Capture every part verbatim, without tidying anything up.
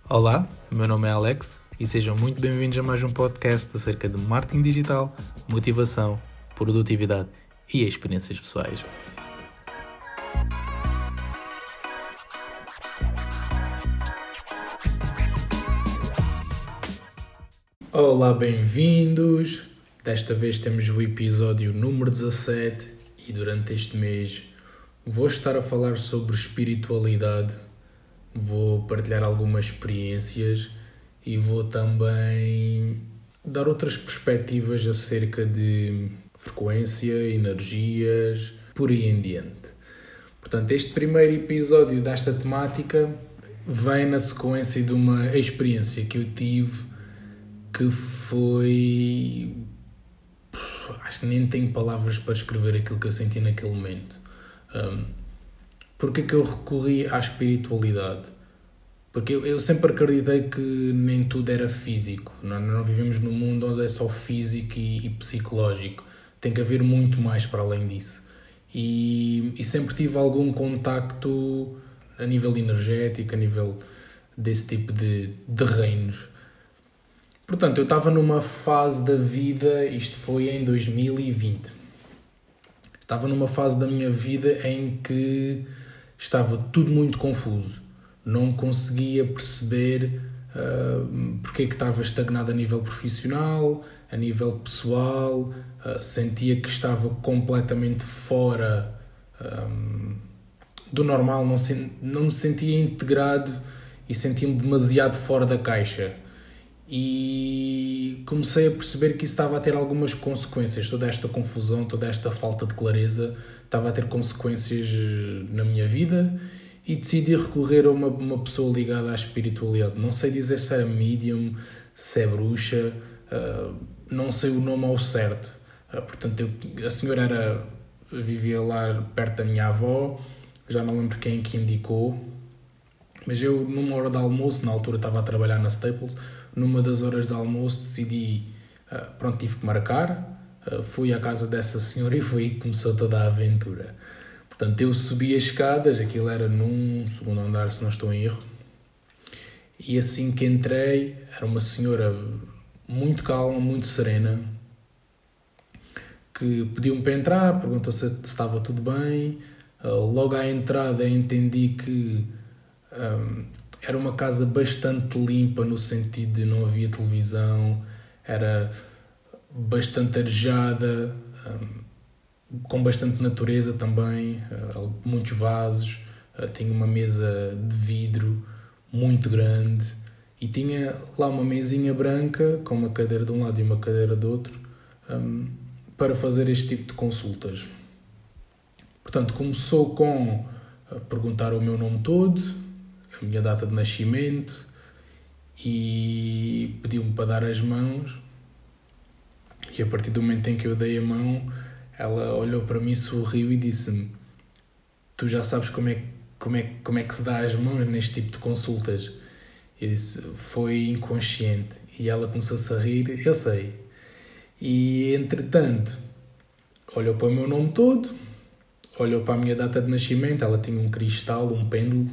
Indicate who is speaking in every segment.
Speaker 1: Olá, meu nome é Alex e sejam muito bem-vindos a mais um podcast acerca de marketing digital, motivação, produtividade e experiências pessoais. Olá, bem-vindos! Desta vez temos o episódio número dezassete e durante este mês vou estar a falar sobre espiritualidade, vou partilhar algumas experiências e vou também dar outras perspectivas acerca de frequência, energias, por aí em diante. Portanto, este primeiro episódio desta temática vem na sequência de uma experiência que eu tive que foi... Acho que nem tenho palavras para escrever aquilo que eu senti naquele momento. Um, Porque é que eu recorri à espiritualidade? Porque eu, eu sempre acreditei que nem tudo era físico. Nós não vivemos num mundo onde é só físico e, e psicológico. Tem que haver muito mais para além disso. E, e sempre tive algum contacto a nível energético, a nível desse tipo de, de reinos. Portanto, eu estava numa fase da vida, isto foi em dois mil e vinte. Estava numa fase da minha vida em que estava tudo muito confuso. Não conseguia perceber uh, porque é que estava estagnado a nível profissional, a nível pessoal. Uh, sentia que estava completamente fora um, do normal. Não, se, não me sentia integrado e sentia-me demasiado fora da caixa. E comecei a perceber que isso estava a ter algumas consequências. Toda esta confusão, toda esta falta de clareza estava a ter consequências na minha vida e decidi recorrer a uma, uma pessoa ligada à espiritualidade. Não sei dizer se era medium, se é bruxa, uh, não sei o nome ao certo. Uh, portanto, eu, a senhora era, vivia lá perto da minha avó, já não lembro quem que indicou, mas eu, numa hora de almoço, na altura estava a trabalhar na Staples, numa das horas de almoço decidi, uh, pronto, tive que marcar, uh, fui à casa dessa senhora e foi aí que começou toda a aventura. Portanto, eu subi as escadas, aquilo era num segundo andar, se não estou em erro, e assim que entrei, era uma senhora muito calma, muito serena, que pediu-me para entrar, perguntou se, se estava tudo bem. Uh, logo à entrada entendi que um, era uma casa bastante limpa, no sentido de não havia televisão, era bastante arejada, um, com bastante natureza também, uh, muitos vasos, uh, tinha uma mesa de vidro muito grande e tinha lá uma mesinha branca com uma cadeira de um lado e uma cadeira do outro, um, para fazer este tipo de consultas. Portanto, começou com a perguntar o meu nome todo, a minha data de nascimento e pediu-me para dar as mãos, e a partir do momento em que eu dei a mão ela olhou para mim, sorriu e disse-me: tu já sabes como é, como, é, como é que se dá as mãos neste tipo de consultas? Eu disse: foi inconsciente. E ela começou-se a rir. Eu sei. E entretanto olhou para o meu nome todo, olhou para a minha data de nascimento, ela tinha um cristal, um pêndulo,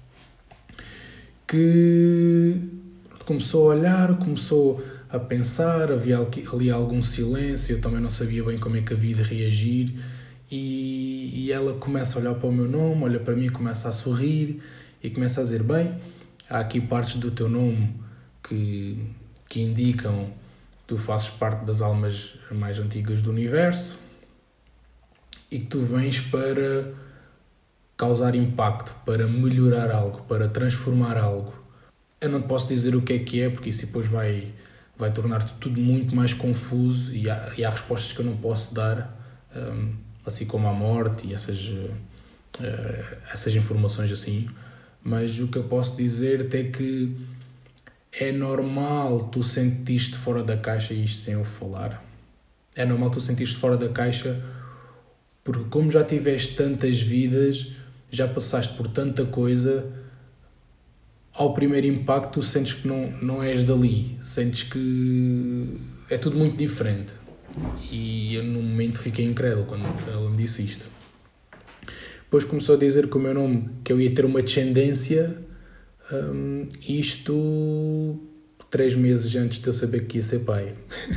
Speaker 1: que começou a olhar, começou a pensar, havia ali algum silêncio, eu também não sabia bem como é que havia de reagir, e, e ela começa a olhar para o meu nome, olha para mim, começa a sorrir e começa a dizer: bem, há aqui partes do teu nome que, que indicam que tu fazes parte das almas mais antigas do universo e que tu vens para causar impacto, para melhorar algo, para transformar algo. Eu não posso dizer o que é que é, porque isso depois vai, vai tornar tudo muito mais confuso e há, e há respostas que eu não posso dar, um, assim como a morte e essas, uh, essas informações assim. Mas o que eu posso dizer é que é normal tu sentiste fora da caixa, isto sem eu falar. É normal tu sentiste fora da caixa porque, como já tiveste tantas vidas, já passaste por tanta coisa, ao primeiro impacto tu sentes que não, não és dali, sentes que é tudo muito diferente. E eu no momento fiquei incrédulo quando ela me disse isto. Depois começou a dizer que o meu nome, que eu ia ter uma descendência Um, isto três meses antes de eu saber que ia ser pai.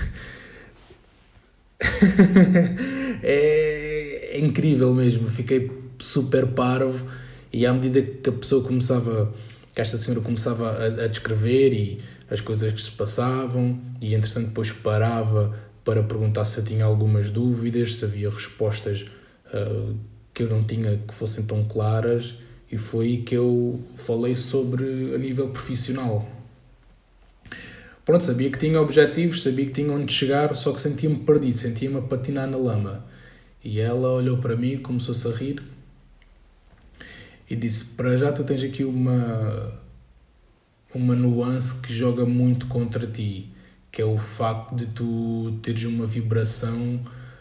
Speaker 1: é, é incrível mesmo, fiquei super parvo, e à medida que a pessoa começava, que esta senhora começava a, a descrever e as coisas que se passavam, e entretanto depois parava para perguntar se eu tinha algumas dúvidas, se havia respostas uh, que eu não tinha que fossem tão claras, e foi aí que eu falei sobre a nível profissional. Pronto, sabia que tinha objetivos, sabia que tinha onde chegar, só que sentia-me perdido, sentia-me a patinar na lama. E ela olhou para mim, começou-se a rir e disse: para já tu tens aqui uma, uma nuance que joga muito contra ti, que é o facto de tu teres uma vibração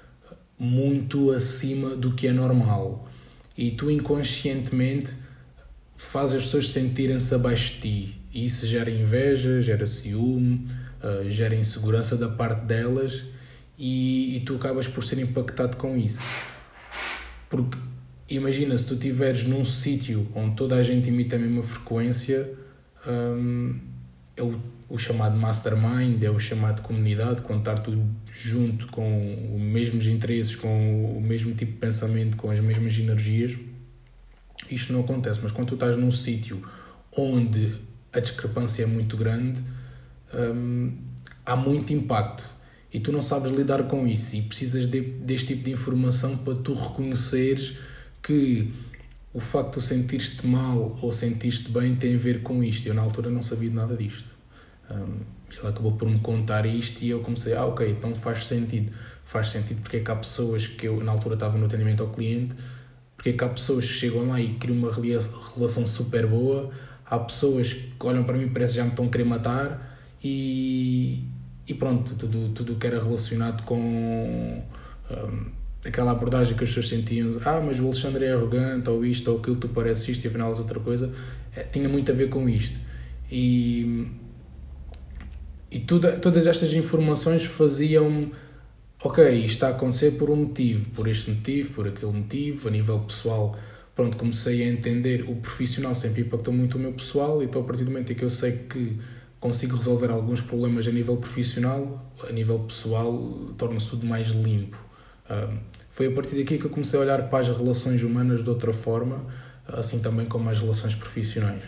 Speaker 1: muito acima do que é normal. E tu inconscientemente fazes as pessoas sentirem-se abaixo de ti. E isso gera inveja, gera ciúme, uh, gera insegurança da parte delas, e, e tu acabas por ser impactado com isso. Porque imagina, se tu estiveres num sítio onde toda a gente imita a mesma frequência, um, é o, o chamado mastermind, é o chamado comunidade, quando está tudo junto com os mesmos interesses, com o mesmo tipo de pensamento, com as mesmas energias, isto não acontece. Mas quando tu estás num sítio onde a discrepância é muito grande, hum, há muito impacto e tu não sabes lidar com isso, e precisas de, deste tipo de informação para tu reconheceres que o facto de tu sentir-te mal ou sentir-te bem tem a ver com isto. Eu na altura não sabia de nada disto. Hum, ele acabou por me contar isto e eu comecei, ah ok, então faz sentido. Faz sentido porque é que há pessoas que eu na altura estava no atendimento ao cliente, porque é que há pessoas que chegam lá e criam uma relação super boa. Há pessoas que olham para mim e parece que já me estão a querer matar, e, e pronto, tudo, tudo que era relacionado com um, aquela abordagem que as pessoas sentiam, ah, mas o Alexandre é arrogante, ou isto, ou aquilo, tu pareces isto, e afinal és outra coisa, é, tinha muito a ver com isto. E, e tudo, todas estas informações faziam-me, ok, isto está a acontecer por um motivo, por este motivo, por aquele motivo, a nível pessoal. Pronto, comecei a entender, o profissional sempre impactou muito o meu pessoal, e então a partir do momento em que eu sei que consigo resolver alguns problemas a nível profissional, a nível pessoal torna-se tudo mais limpo. Um, foi a partir daqui que eu comecei a olhar para as relações humanas de outra forma, assim também como as relações profissionais.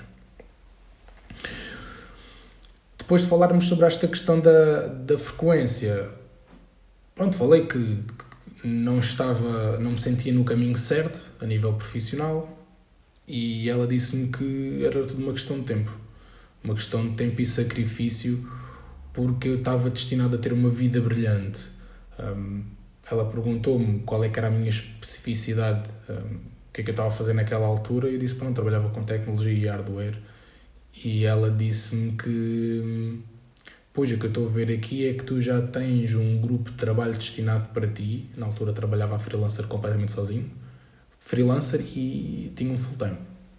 Speaker 1: Depois de falarmos sobre esta questão da, da frequência, pronto, falei que não estava, não me sentia no caminho certo a nível profissional, e ela disse-me que era tudo uma questão de tempo, uma questão de tempo e sacrifício, porque eu estava destinado a ter uma vida brilhante. Um, ela perguntou-me qual é que era a minha especificidade, um, o que é que eu estava a fazer naquela altura, e eu disse, pronto, trabalhava com tecnologia e hardware, e ela disse-me que pois, o que eu estou a ver aqui é que tu já tens um grupo de trabalho destinado para ti. Na altura trabalhava a freelancer completamente sozinho. Freelancer e tinha um full-time.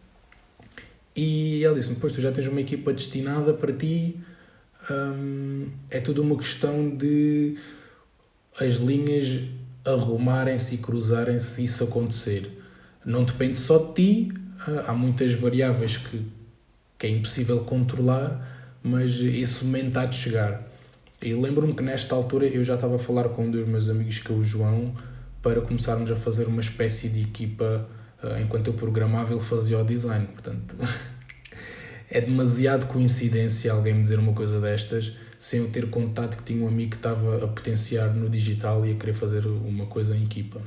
Speaker 1: E ela disse-me, pois, tu já tens uma equipa destinada para ti. Hum, é tudo uma questão de as linhas arrumarem-se e cruzarem-se se isso acontecer. Não depende só de ti. Há muitas variáveis que, que é impossível controlar, mas esse momento há de chegar. E lembro-me que nesta altura eu já estava a falar com um dos meus amigos, que é o João, para começarmos a fazer uma espécie de equipa. Enquanto eu programava, ele fazia o design. Portanto, é demasiado coincidência alguém me dizer uma coisa destas sem eu ter contado que tinha um amigo que estava a potenciar no digital e a querer fazer uma coisa em equipa.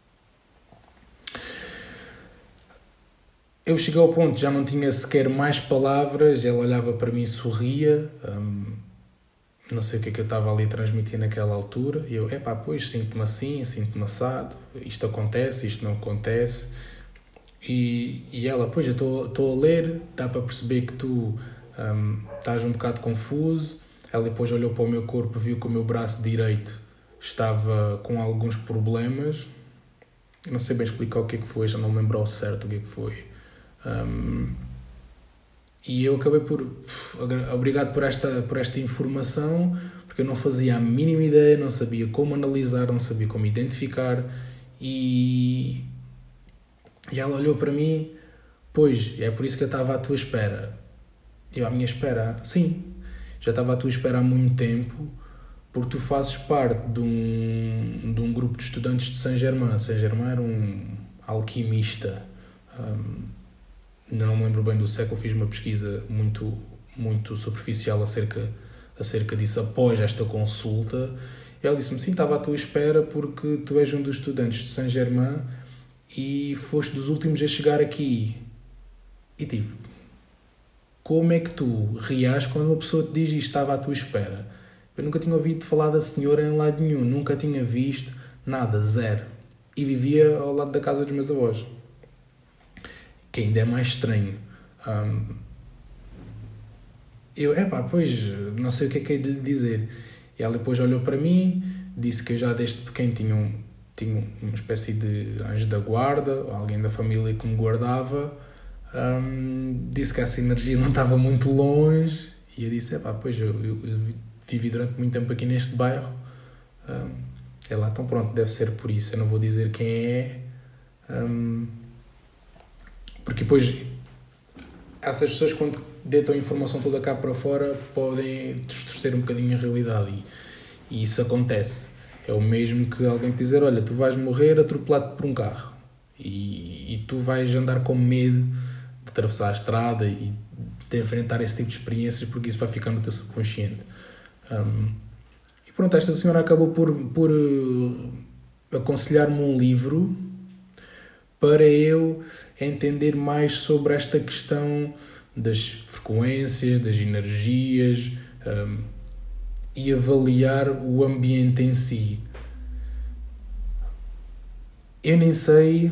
Speaker 1: Eu cheguei ao ponto, já não tinha sequer mais palavras, ela olhava para mim e sorria, hum, não sei o que é que eu estava ali a transmitir naquela altura, e eu, epá, pois, sinto-me assim, sinto-me assado, isto acontece, isto não acontece, e, e ela, pois, eu estou a ler, dá para perceber que tu hum, estás um bocado confuso. Ela depois olhou para o meu corpo, viu que o meu braço direito estava com alguns problemas, não sei bem explicar o que é que foi, já não me lembro ao certo o que é que foi. Um, e eu acabei por obrigado por esta, por esta informação, porque eu não fazia a mínima ideia, não sabia como analisar, não sabia como identificar, e, e ela olhou para mim, pois, é por isso que eu estava à tua espera. Eu à minha espera, sim, já estava à tua espera há muito tempo, porque tu fazes parte de um, de um grupo de estudantes de Saint-Germain. Saint-Germain era um alquimista, um, ainda não me lembro bem do século, fiz uma pesquisa muito, muito superficial acerca, acerca disso após esta consulta. E ela disse-me, sim, estava à tua espera porque tu és um dos estudantes de Saint-Germain e foste dos últimos a chegar aqui. E tipo, como é que tu reages quando uma pessoa te diz isto, estava à tua espera? Eu nunca tinha ouvido falar da senhora em lado nenhum, nunca tinha visto nada, zero. E vivia ao lado da casa dos meus avós, que ainda é mais estranho. Um, eu, epá, pois, não sei o que é que é de lhe dizer. E ela depois olhou para mim, disse que eu já desde pequeno tinha, um, tinha uma espécie de anjo da guarda, alguém da família que me guardava. Um, disse que essa energia não estava muito longe. E eu disse, epá, pois, eu, eu, eu vivi durante muito tempo aqui neste bairro. Um, é lá, então pronto, deve ser por isso. Eu não vou dizer quem é. Um, porque depois essas pessoas, quando deitam a informação toda cá para fora, podem distorcer um bocadinho a realidade. E, e isso acontece. É o mesmo que alguém te dizer, olha, tu vais morrer atropelado por um carro. E, e tu vais andar com medo de atravessar a estrada e de enfrentar esse tipo de experiências, porque isso vai ficar no teu subconsciente. Um, e pronto, esta senhora acabou por, por uh, aconselhar-me um livro para eu entender mais sobre esta questão das frequências, das energias, um, e avaliar o ambiente em si. Eu nem sei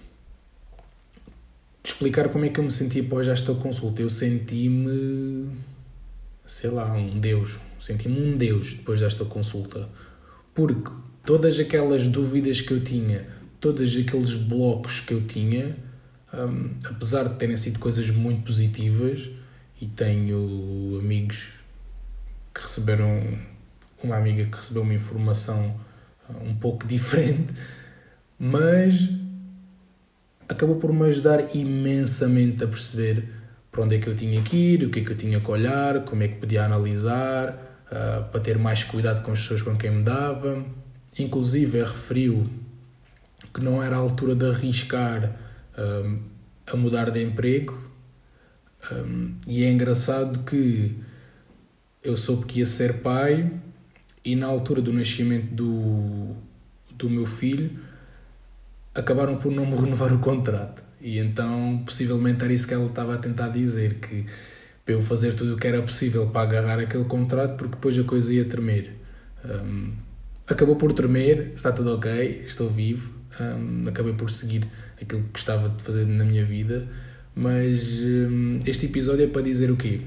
Speaker 1: explicar como é que eu me senti após esta consulta. Eu senti-me, sei lá, um deus. Senti-me um deus depois desta consulta. Porque todas aquelas dúvidas que eu tinha, todos aqueles blocos que eu tinha, um, apesar de terem sido coisas muito positivas, e tenho amigos que receberam, uma amiga que recebeu uma informação um pouco diferente, mas acabou por me ajudar imensamente a perceber para onde é que eu tinha que ir, o que é que eu tinha que olhar, como é que podia analisar, uh, para ter mais cuidado com as pessoas com quem me dava. Inclusive, referiu que não era a altura de arriscar um, a mudar de emprego. Um, e é engraçado que eu soube que ia ser pai e na altura do nascimento do, do meu filho acabaram por não me renovar o contrato. E então, possivelmente era isso que ela estava a tentar dizer, que para eu fazer tudo o que era possível para agarrar aquele contrato, porque depois a coisa ia tremer. Um, acabou por tremer, está tudo ok, estou vivo, um, acabei por seguir aquilo que gostava de fazer na minha vida, mas um, este episódio é para dizer o quê?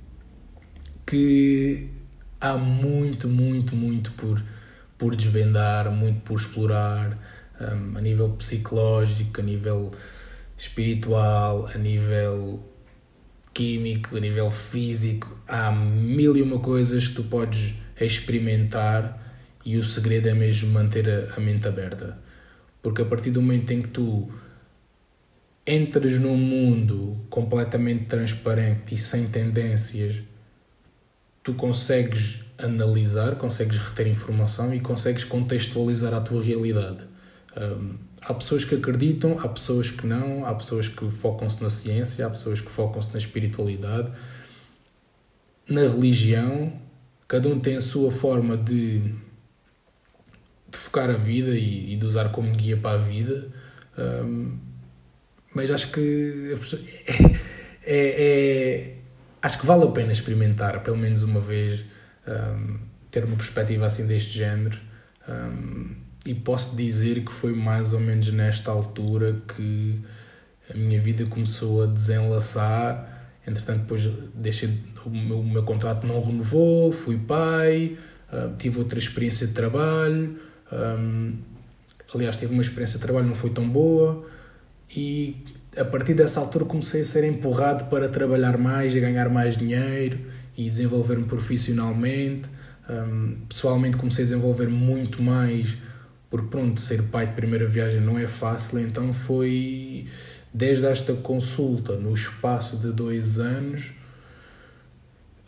Speaker 1: Que há muito, muito, muito por, por desvendar, muito por explorar, um, a nível psicológico, a nível espiritual, a nível químico, a nível físico. Há mil e uma coisas que tu podes experimentar e o segredo é mesmo manter a, a mente aberta. Porque a partir do momento em que tu entras num mundo completamente transparente e sem tendências, tu consegues analisar, consegues reter informação e consegues contextualizar a tua realidade. Um, há pessoas que acreditam, há pessoas que não, há pessoas que focam-se na ciência, há pessoas que focam-se na espiritualidade, na religião. Cada um tem a sua forma de, de focar a vida e, e de usar como guia para a vida. Um, mas acho que é, é, é, acho que vale a pena experimentar, pelo menos uma vez, um, ter uma perspectiva assim deste género. Um, e posso dizer que foi mais ou menos nesta altura que a minha vida começou a desenlaçar. Entretanto, depois deixei, o, meu, o meu contrato não renovou, fui pai, uh, tive outra experiência de trabalho. Um, aliás, tive uma experiência de trabalho, não foi tão boa. E a partir dessa altura comecei a ser empurrado para trabalhar mais, a ganhar mais dinheiro e desenvolver-me profissionalmente. Um, pessoalmente comecei a desenvolver muito mais, porque pronto, ser pai de primeira viagem não é fácil. Então foi desde esta consulta, no espaço de dois anos,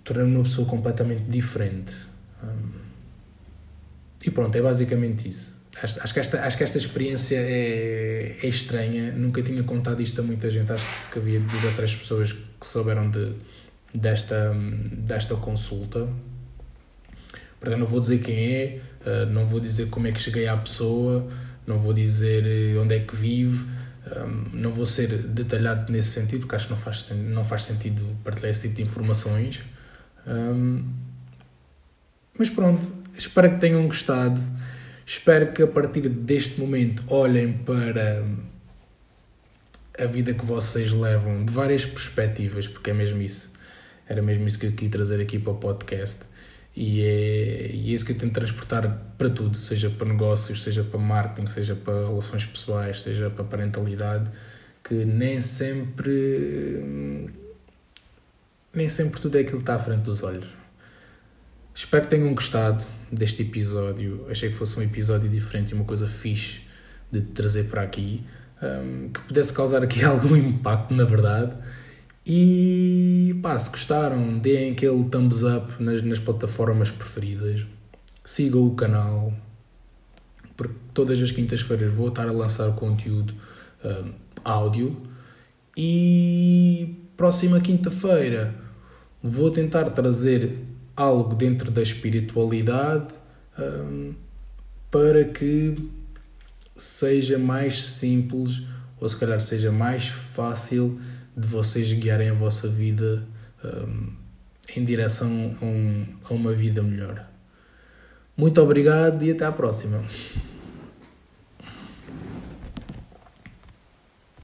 Speaker 1: tornei-me uma pessoa completamente diferente. Um, e pronto, é basicamente isso. Acho, acho, que, esta, acho que esta experiência é, é estranha. Nunca tinha contado isto a muita gente. Acho que havia duas ou três pessoas que souberam de, desta, desta consulta. Portanto, não vou dizer quem é, não vou dizer como é que cheguei à pessoa, não vou dizer onde é que vive, não vou ser detalhado nesse sentido, porque acho que não faz, não faz sentido partilhar esse tipo de informações. Mas pronto, espero que tenham gostado. Espero que a partir deste momento olhem para a vida que vocês levam de várias perspectivas, porque é mesmo isso. Era mesmo isso que eu queria trazer aqui para o podcast. E é, e é isso que eu tento transportar para tudo, seja para negócios, seja para marketing, seja para relações pessoais, seja para parentalidade, que nem sempre, nem sempre tudo é aquilo que está à frente dos olhos. Espero que tenham gostado deste episódio. Achei que fosse um episódio diferente e uma coisa fixe de trazer para aqui, um, que pudesse causar aqui algum impacto, na verdade. E pá, se gostaram, deem aquele thumbs up nas, nas plataformas preferidas. Sigam o canal, porque todas as quintas-feiras vou estar a lançar conteúdo um, áudio. E próxima quinta-feira vou tentar trazer algo dentro da espiritualidade um, para que seja mais simples, ou se calhar seja mais fácil de vocês guiarem a vossa vida um, em direção a, um, a uma vida melhor. Muito obrigado e até à próxima.